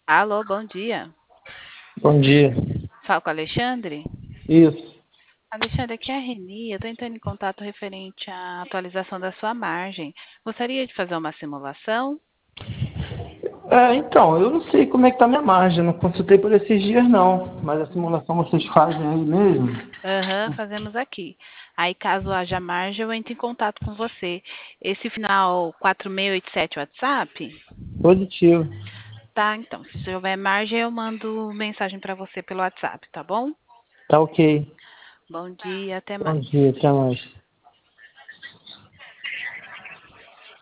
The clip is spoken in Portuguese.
Alô, bom dia. Bom dia. Fala com o Alexandre? Isso. Alexandre, aqui é a Reni. Eu estou entrando em contato referente à atualização da sua margem. Gostaria de fazer uma simulação? Então, eu não sei como é que tá minha margem, não consultei por esses dias não, mas a simulação vocês fazem aí mesmo? Aham, fazemos aqui. Aí, caso haja margem, eu entro em contato com você. Esse final 4687 WhatsApp? Positivo. Tá, então, se houver margem, eu mando mensagem para você pelo WhatsApp, tá bom? Tá ok. Bom dia, até Bom mais. dia, até mais.